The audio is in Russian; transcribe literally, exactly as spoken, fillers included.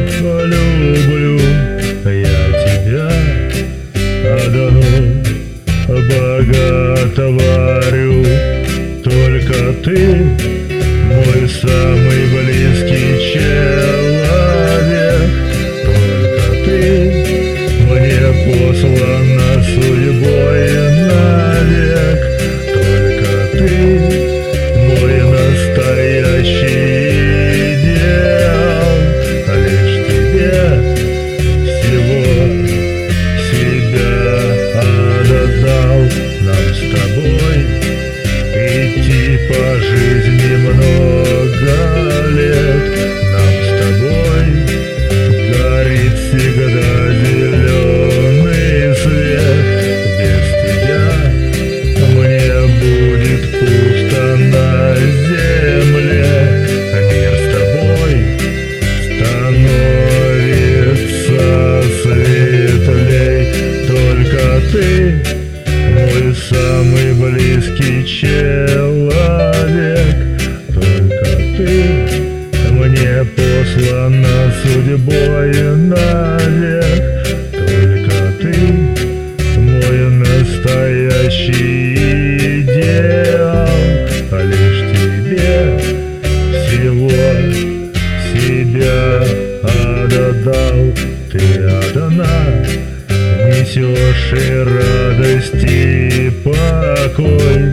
люблю я тебя одну, богато варю. Только ты мой самый близкий человек. Только ты мне послана судьбой навек. Только ты мой настоящий идеал. Лишь тебе всего себя отдал. Нам с тобой идти по жизни много лет. Нам с тобой горит всегда зеленый свет. Без тебя мне будет пусто на земле. Мир с тобой становится светлей. Только ты мой самый близкий человек. Только ты мне послана судьбой навек. Только ты мой настоящий идеал. Лишь тебе всего себя отдал. Ты одна несешь и радость, и покой.